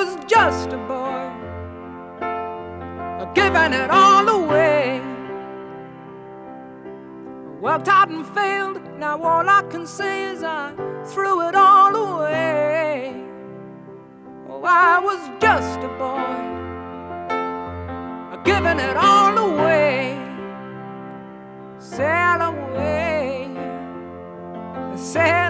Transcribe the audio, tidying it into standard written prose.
was just a boy, giving it all away. Worked hard and failed, now all I can say is I threw it all away. Oh, I was just a boy, giving it all away. Sail away, sail